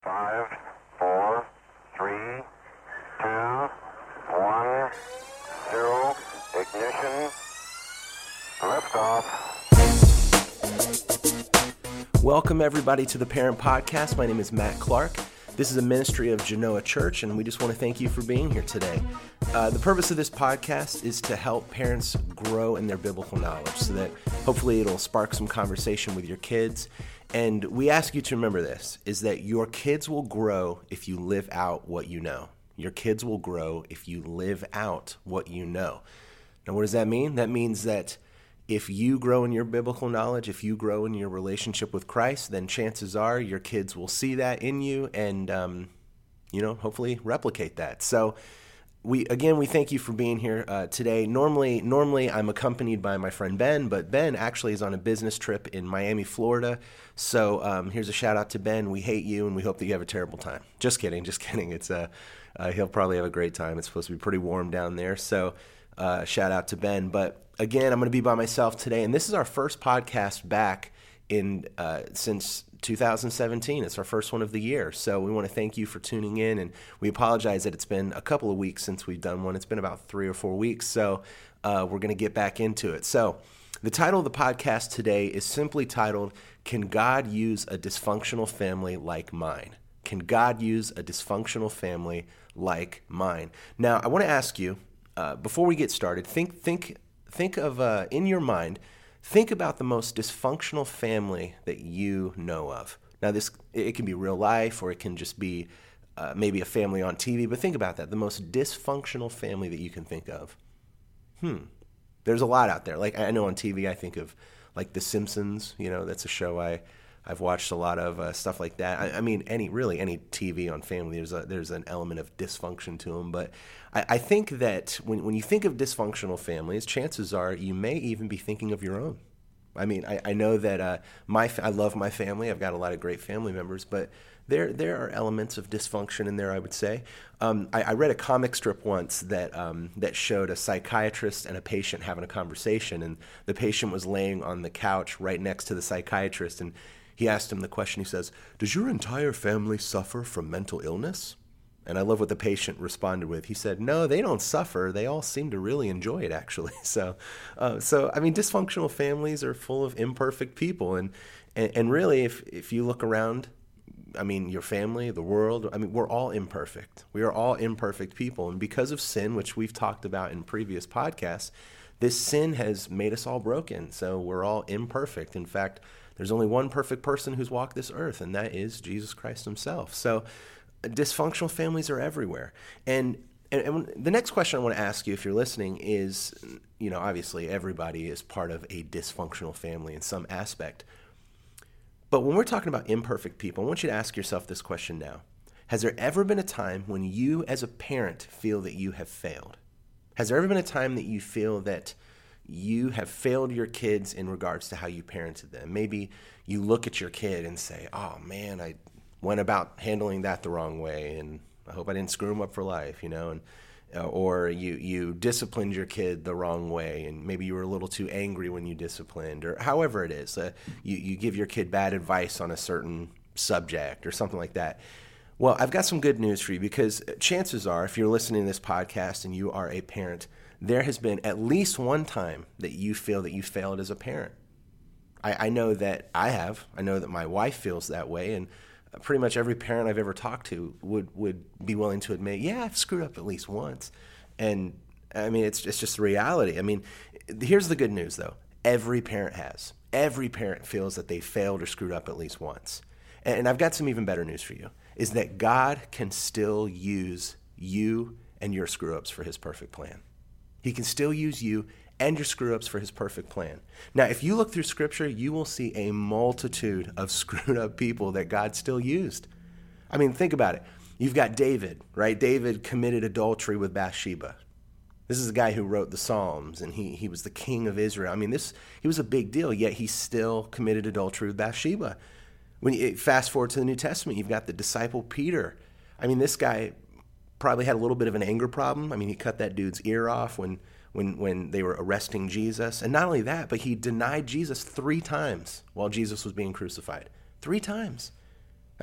5, 4, 3, 2, 1, 0, ignition, liftoff. Welcome everybody to the Parent Podcast. My name is Matt Clark. This is a ministry of Genoa Church, and we just want to thank you for being here today. The purpose of this podcast is to help parents grow in their biblical knowledge so that hopefully it'll spark some conversation with your kids. And we ask you to remember this, is that your kids will grow if you live out what you know. Your kids will grow if you live out what you know. Now, what does that mean? That means that if you grow in your biblical knowledge, if you grow in your relationship with Christ, then chances are your kids will see that in you and, hopefully replicate that. So we thank you for being here today. Normally I'm accompanied by my friend Ben, but Ben actually is on a business trip in Miami, Florida. So here's a shout out to Ben. We hate you and we hope that you have a terrible time. Just kidding. It's he'll probably have a great time. It's supposed to be pretty warm down there. So shout out to Ben. But again, I'm going to be by myself today, and this is our first podcast back since 2017. It's our first one of the year, so we want to thank you for tuning in, and we apologize that it's been a couple of weeks since we've done one. It's been about 3 or 4 weeks, so we're going to get back into it. So the title of the podcast today is simply titled, Can God Use a Dysfunctional Family Like Mine? Can God use a dysfunctional family like mine? Now, I want to ask you, before we get started, think of, in your mind, think about the most dysfunctional family that you know of. Now, it can be real life, or it can just be maybe a family on TV, but think about that, the most dysfunctional family that you can think of. There's a lot out there. Like, I know on TV, I think of, like, The Simpsons, that's a show I've watched a lot of, stuff like that. I mean, any TV on family, there's an element of dysfunction to them. But I think that when you think of dysfunctional families, chances are you may even be thinking of your own. I mean, I know that I love my family. I've got a lot of great family members, but there are elements of dysfunction in there, I would say. I read a comic strip once that showed a psychiatrist and a patient having a conversation, and the patient was laying on the couch right next to the psychiatrist, and he asked him the question. He says, "Does your entire family suffer from mental illness?" And I love what the patient responded with. He said, "No, they don't suffer. They all seem to really enjoy it, actually." So I mean, dysfunctional families are full of imperfect people. And really, if you look around, I mean, your family, the world, I mean, we're all imperfect. We are all imperfect people. And because of sin, which we've talked about in previous podcasts, this sin has made us all broken. So we're all imperfect. In fact, there's only one perfect person who's walked this earth, and that is Jesus Christ himself. So dysfunctional families are everywhere. And the next question I want to ask you, if you're listening, is, obviously everybody is part of a dysfunctional family in some aspect. But when we're talking about imperfect people, I want you to ask yourself this question now. Has there ever been a time when you as a parent feel that you have failed? Has there ever been a time that you feel that you have failed your kids in regards to how you parented them? Maybe you look at your kid and say, "Oh man, I went about handling that the wrong way, and I hope I didn't screw them up for life," or you disciplined your kid the wrong way, and maybe you were a little too angry when you disciplined, or however it is. You give your kid bad advice on a certain subject or something like that. Well, I've got some good news for you, because chances are, if you're listening to this podcast and you are a parent, there has been at least one time that you feel that you failed as a parent. I know that I have. I know that my wife feels that way, and pretty much every parent I've ever talked to would be willing to admit, yeah, I've screwed up at least once. And I mean, it's just the reality. I mean, here's the good news, though. Every parent has. Every parent feels that they failed or screwed up at least once. And I've got some even better news for you, is that God can still use you and your screw-ups for his perfect plan. He can still use you and your screw-ups for his perfect plan. Now, if you look through Scripture, you will see a multitude of screwed-up people that God still used. I mean, think about it. You've got David, right? David committed adultery with Bathsheba. This is a guy who wrote the Psalms, and he was the king of Israel. I mean, he was a big deal, yet he still committed adultery with Bathsheba. When you fast forward to the New Testament, you've got the disciple Peter. I mean, this guy probably had a little bit of an anger problem. I mean, he cut that dude's ear off when they were arresting Jesus. And not only that, but he denied Jesus 3 times while Jesus was being crucified. 3 times.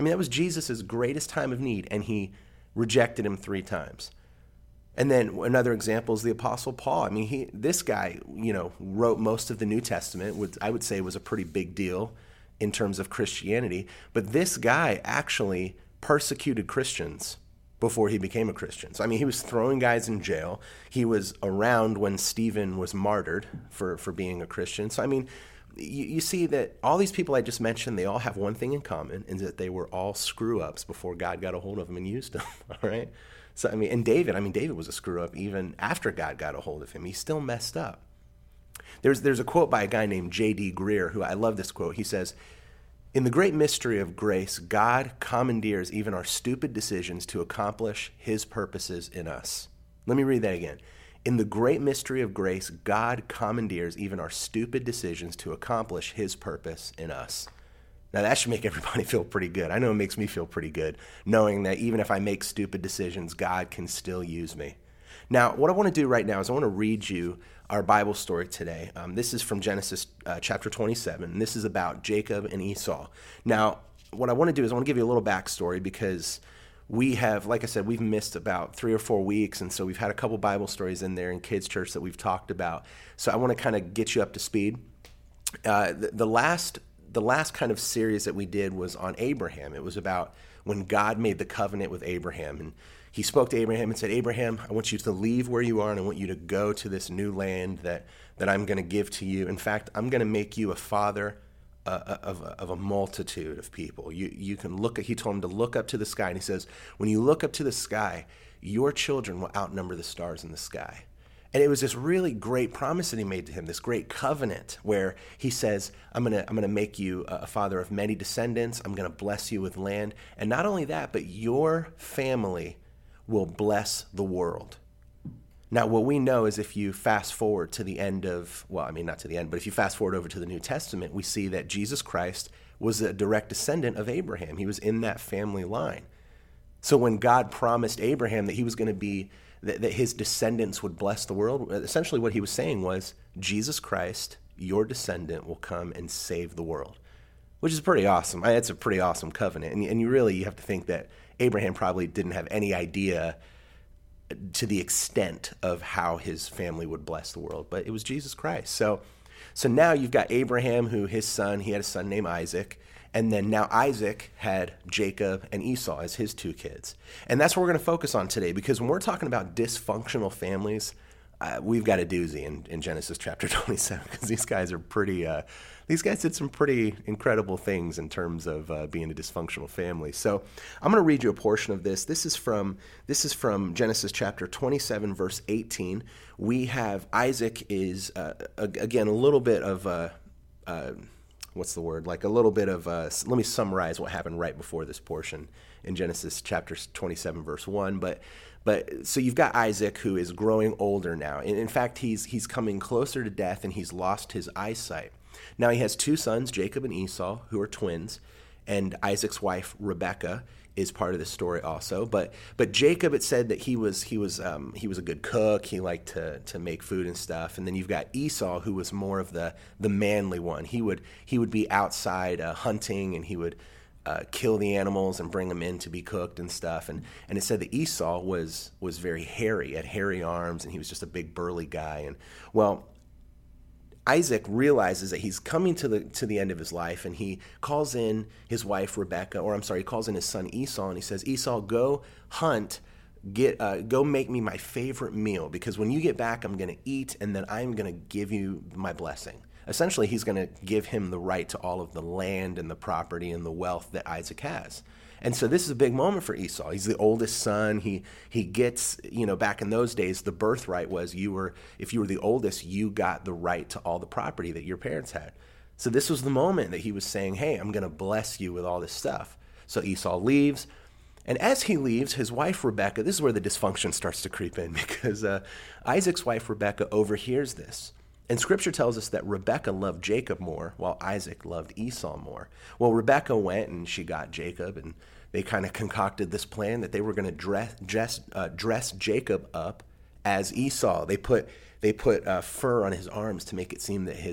I mean, that was Jesus' greatest time of need, and he rejected him 3 times. And then another example is the Apostle Paul. I mean, this guy, wrote most of the New Testament, which I would say was a pretty big deal in terms of Christianity. But this guy actually persecuted Christians before he became a Christian. So, I mean, he was throwing guys in jail. He was around when Stephen was martyred for being a Christian. So, I mean, you see that all these people I just mentioned, they all have one thing in common, is that they were all screw-ups before God got a hold of them and used them, all right? So, I mean, and David was a screw-up even after God got a hold of him. He still messed up. There's a quote by a guy named J.D. Greer, who I love this quote. He says, "In the great mystery of grace, God commandeers even our stupid decisions to accomplish his purposes in us." Let me read that again. In the great mystery of grace, God commandeers even our stupid decisions to accomplish his purpose in us. Now, that should make everybody feel pretty good. I know it makes me feel pretty good, knowing that even if I make stupid decisions, God can still use me. Now, what I want to do right now is I want to read you our Bible story today. This is from Genesis chapter 27, and this is about Jacob and Esau. Now, what I want to do is I want to give you a little backstory because we have, like I said, we've missed about 3 or 4 weeks, and so we've had a couple Bible stories in there in kids' church that we've talked about. So I want to kind of get you up to speed. The last kind of series that we did was on Abraham. It was about when God made the covenant with Abraham, and he spoke to Abraham and said, "Abraham, I want you to leave where you are, and I want you to go to this new land that I'm going to give to you. In fact, I'm going to make you a father of a multitude of people. You can look at," he told him to look up to the sky, and he says, "When you look up to the sky, your children will outnumber the stars in the sky." And it was this really great promise that he made to him, this great covenant where he says, I'm gonna make you a father of many descendants. I'm going to bless you with land. And not only that, but your family will bless the world. Now, what we know is if you fast forward to the end of, well, I mean, not to the end, but if you fast forward over to the New Testament, we see that Jesus Christ was a direct descendant of Abraham. He was in that family line. So when God promised Abraham that he was going to be, that his descendants would bless the world, essentially what he was saying was, Jesus Christ, your descendant, will come and save the world, which is pretty awesome. It's a pretty awesome covenant. And you have to think that Abraham probably didn't have any idea to the extent of how his family would bless the world, but it was Jesus Christ. So now you've got Abraham, who he had a son named Isaac, and then now Isaac had Jacob and Esau as his 2 kids. And that's what we're going to focus on today, because when we're talking about dysfunctional families, we've got a doozy in Genesis chapter 27, because these guys did some pretty incredible things in terms of being a dysfunctional family. So I'm going to read you a portion of this. This is from Genesis chapter 27, verse 18. We have Isaac is, again, a little bit of what's the word? Like a little bit of, let me summarize what happened right before this portion in Genesis chapter 27, verse 1. But so you've got Isaac, who is growing older now. And in fact, he's coming closer to death, and he's lost his eyesight. Now he has 2 sons, Jacob and Esau, who are twins, and Isaac's wife, Rebekah, is part of the story also. But Jacob, it said that he was a good cook. He liked to make food and stuff. And then you've got Esau, who was more of the manly one. He would be outside hunting, and he would kill the animals and bring them in to be cooked and stuff. And it said that Esau was very hairy, had hairy arms, and he was just a big burly guy. And well, Isaac realizes that he's coming to the end of his life, and he calls in his wife Rebekah, he calls in his son Esau, and he says, "Esau, go hunt, go make me my favorite meal, because when you get back, I'm going to eat, and then I'm going to give you my blessing." Essentially, he's going to give him the right to all of the land and the property and the wealth that Isaac has. And so this is a big moment for Esau. He's the oldest son. He gets, back in those days, the birthright was if you were the oldest, you got the right to all the property that your parents had. So this was the moment that he was saying, "Hey, I'm going to bless you with all this stuff." So Esau leaves. And as he leaves, his wife Rebekah, this is where the dysfunction starts to creep in, because Isaac's wife Rebekah overhears this. And Scripture tells us that Rebekah loved Jacob more, while Isaac loved Esau more. Well, Rebekah went and she got Jacob, and they kind of concocted this plan that they were going to dress Jacob up as Esau. They put fur on his arms to make it seem that his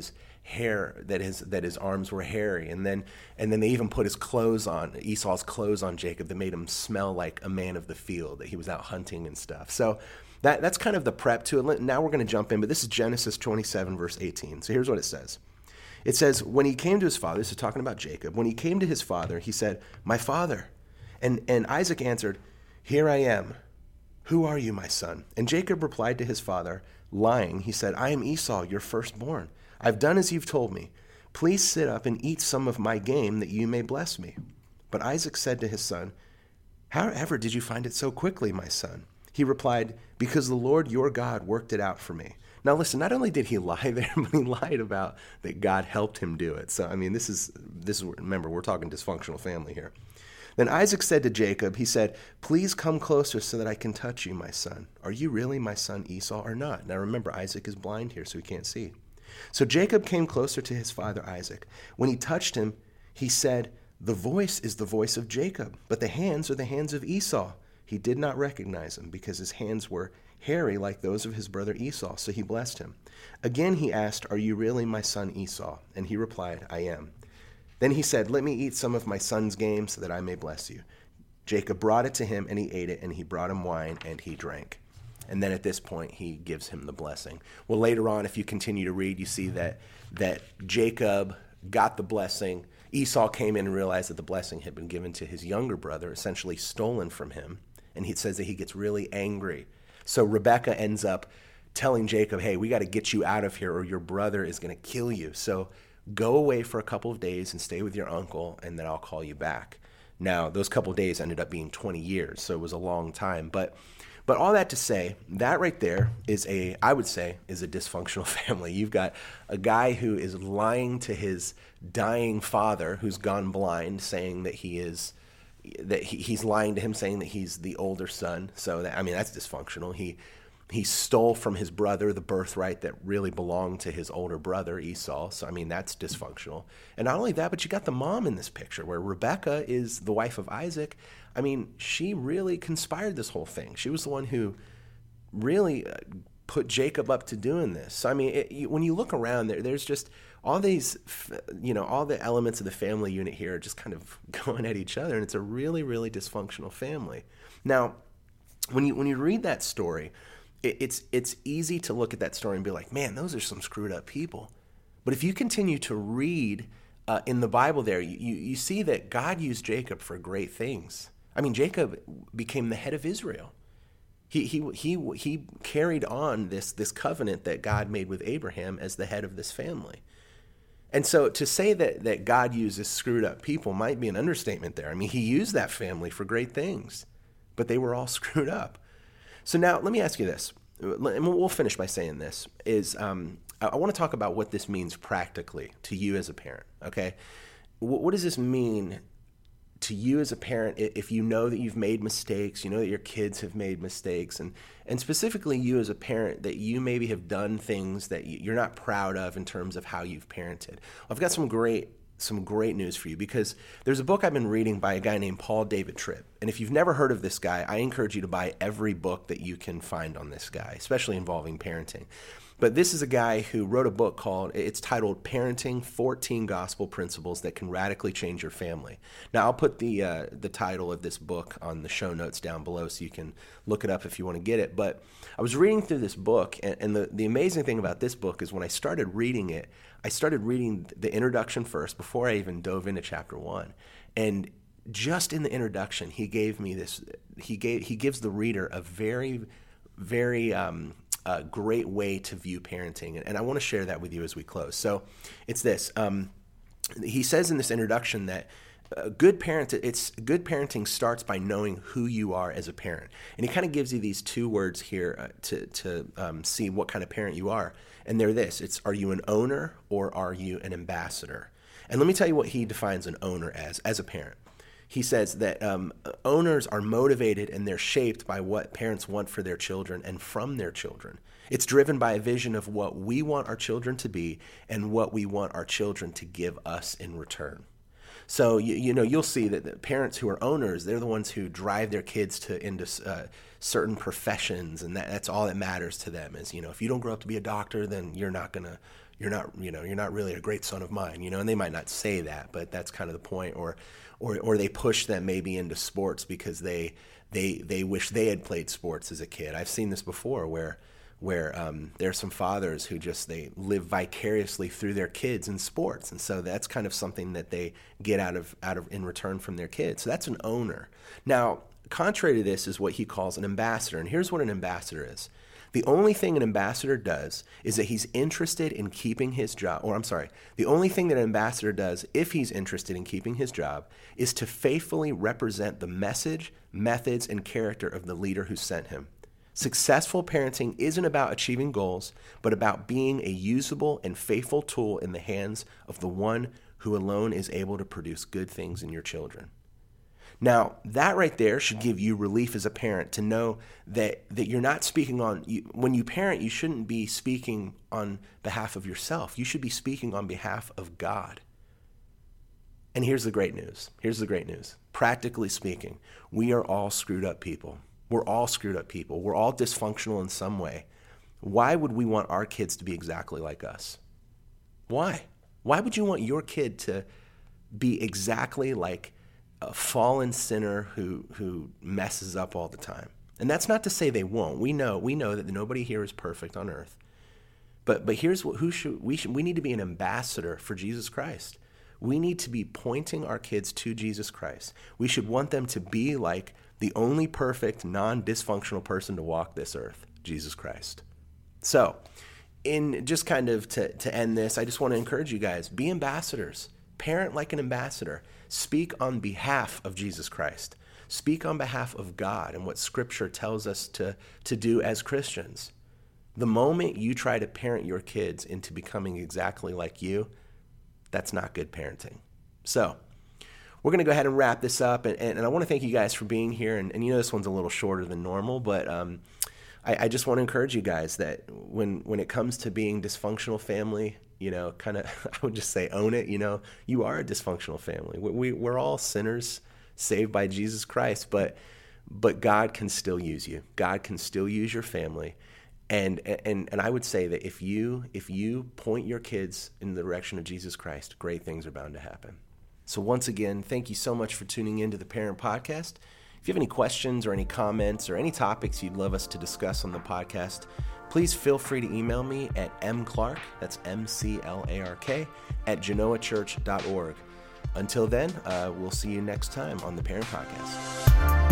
hair, that his arms were hairy, and then they even put Esau's clothes on Jacob that made him smell like a man of the field, that he was out hunting and stuff. So that's kind of the prep to it. Now we're going to jump in, but this is Genesis 27, verse 18. So here's what it says. It says, when he came to his father, this is talking about Jacob, when he came to his father, he said, "My father." And Isaac answered, "Here I am. Who are you, my son?" And Jacob replied to his father, lying. He said, "I am Esau, your firstborn. I've done as you've told me. Please sit up and eat some of my game that you may bless me." But Isaac said to his son, "However did you find it so quickly, my son?" He replied, "Because the Lord your God worked it out for me." Now listen, not only did he lie there, but he lied about that God helped him do it. So, I mean, this is remember, we're talking dysfunctional family here. Then Isaac said to Jacob, he said, "Please come closer so that I can touch you, my son. Are you really my son Esau or not?" Now remember, Isaac is blind here, so he can't see. So Jacob came closer to his father Isaac. When he touched him, he said, "The voice is the voice of Jacob, but the hands are the hands of Esau." He did not recognize him because his hands were hairy like those of his brother Esau, so he blessed him. Again he asked, "Are you really my son Esau?" And he replied, "I am." Then he said, "Let me eat some of my son's game so that I may bless you." Jacob brought it to him, and he ate it, and he brought him wine, and he drank. And then at this point, he gives him the blessing. Well, later on, if you continue to read, you see that Jacob got the blessing. Esau came in and realized that the blessing had been given to his younger brother, essentially stolen from him. And he says that he gets really angry. So Rebekah ends up telling Jacob, "Hey, we got to get you out of here or your brother is going to kill you. So go away for a couple of days and stay with your uncle, and then I'll call you back." Now, those couple of days ended up being 20 years, so it was a long time. But all that to say, that right there I would say, is a dysfunctional family. You've got a guy who is lying to his dying father, who's gone blind, saying that he's lying to him, saying that he's the older son. So that's dysfunctional. He stole from his brother the birthright that really belonged to his older brother, Esau. So, that's dysfunctional. And not only that, but you got the mom in this picture where Rebekah is the wife of Isaac. She really conspired this whole thing. She was the one who really put Jacob up to doing this. So, when you look around, there's just all these, all the elements of the family unit here are just kind of going at each other, and it's a really, really dysfunctional family. Now, when you read that story, it's easy to look at that story and be like, man, those are some screwed up people. But if you continue to read in the Bible there, you see that God used Jacob for great things. Jacob became the head of Israel. He carried on this covenant that God made with Abraham as the head of this family. And so to say that God uses screwed up people might be an understatement there. He used that family for great things, but they were all screwed up. So now let me ask you this, and we'll finish by saying this, is I want to talk about what this means practically to you as a parent, okay? What does this mean to you as a parent if you know that you've made mistakes, you know that your kids have made mistakes, and specifically you as a parent, that you maybe have done things that you're not proud of in terms of how you've parented? I've got some great news for you, because there's a book I've been reading by a guy named Paul David Tripp. And if you've never heard of this guy, I encourage you to buy every book that you can find on this guy, especially involving parenting. But this is a guy who wrote a book it's titled Parenting 14 Gospel Principles That Can Radically Change Your Family. Now, I'll put the title of this book on the show notes down below so you can look it up if you want to get it. But I was reading through this book, and the amazing thing about this book is when I started reading it, I started reading the introduction first before I even dove into chapter 1. And just in the introduction, he gives the reader a very, very great way to view parenting. And I want to share that with you as we close. So it's this. He says in this introduction that good parenting starts by knowing who you are as a parent. And he kind of gives you these two words here to see what kind of parent you are. And they're this. Are you an owner or are you an ambassador? And let me tell you what he defines an owner as a parent. He says that owners are motivated and they're shaped by what parents want for their children and from their children. It's driven by a vision of what we want our children to be and what we want our children to give us in return. So, you'll see that the parents who are owners, they're the ones who drive their kids into certain professions, and that's all that matters to them is, if you don't grow up to be a doctor, then you're not really a great son of mine, and they might not say that, but that's kind of the point. Or they push them maybe into sports because they wish they had played sports as a kid. I've seen this before where there are some fathers who they live vicariously through their kids in sports, and so that's kind of something that they get out of in return from their kids. So that's an owner. Now, contrary to this is what he calls an ambassador, and here's what an ambassador is. The only thing an ambassador does is that he's interested in keeping his job, the only thing that an ambassador does if he's interested in keeping his job is to faithfully represent the message, methods, and character of the leader who sent him. Successful parenting isn't about achieving goals, but about being a usable and faithful tool in the hands of the one who alone is able to produce good things in your children. Now, that right there should give you relief as a parent to know that you're not speaking when you parent, you shouldn't be speaking on behalf of yourself. You should be speaking on behalf of God. And here's the great news. Practically speaking, we are all screwed up people. We're all screwed up people. We're all dysfunctional in some way. Why would we want our kids to be exactly like us? Why? Why would you want your kid to be exactly like a fallen sinner who messes up all the time? And that's not to say they won't. We know that nobody here is perfect on earth. But here's what we need to be an ambassador for Jesus Christ. We need to be pointing our kids to Jesus Christ. We should want them to be like the only perfect, non-dysfunctional person to walk this earth, Jesus Christ. So, in just kind of to end this, I just want to encourage you guys, be ambassadors. Parent like an ambassador. Speak on behalf of Jesus Christ. Speak on behalf of God and what Scripture tells us to do as Christians. The moment you try to parent your kids into becoming exactly like you, that's not good parenting. So, we're going to go ahead and wrap this up, and I want to thank you guys for being here, and this one's a little shorter than normal, but I just want to encourage you guys that when it comes to being dysfunctional family, kind of, I would just say own it, you are a dysfunctional family. We're all sinners saved by Jesus Christ, but God can still use you. God can still use your family, and I would say that if you point your kids in the direction of Jesus Christ, great things are bound to happen. So once again, thank you so much for tuning in to the Parent Podcast. If you have any questions or any comments or any topics you'd love us to discuss on the podcast, please feel free to email me at mclark, that's MCLARK, at genoachurch.org. Until then, we'll see you next time on the Parent Podcast.